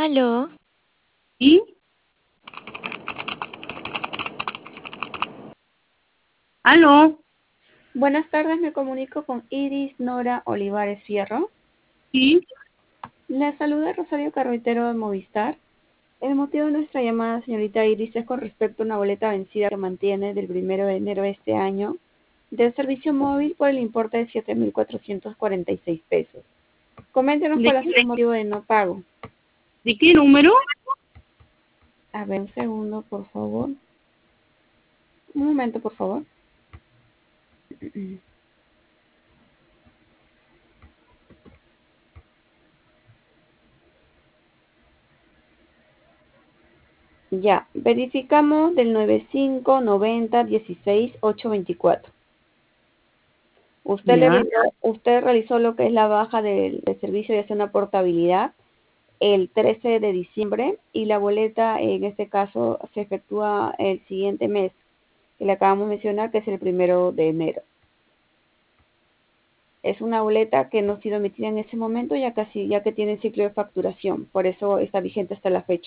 Aló, ¿Sí? ¿Aló? Buenas tardes, me comunico con Iris Nora Olivares Fierro. ¿Sí? Le saluda Rosario Carretero de Movistar. El motivo de nuestra llamada, señorita Iris, es con respecto a una boleta vencida que mantiene del 1 de enero de este año del servicio móvil por el importe de 7.446 pesos. Coméntenos ¿De cuál ha qué, sido el motivo de no pago. de qué número? A ver, un segundo, por favor. Un momento, por favor. Ya, verificamos del 959016 824. Ya, Usted realizó lo que es la baja del servicio de zona portabilidad el 13 de diciembre y la boleta en este caso se efectúa el siguiente mes, que le acabamos de mencionar, que es el 1 de enero. Es una boleta que no ha sido emitida en ese momento ya que tiene ciclo de facturación, por eso está vigente hasta la fecha.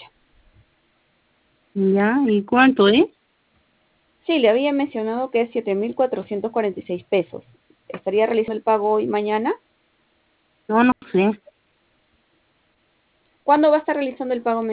ya. ¿Y cuánto es? Sí, le había mencionado que es 7.446 pesos. ¿Estaría realizando el pago hoy, mañana? Yo no sé. ¿Cuándo va a estar realizando el pago?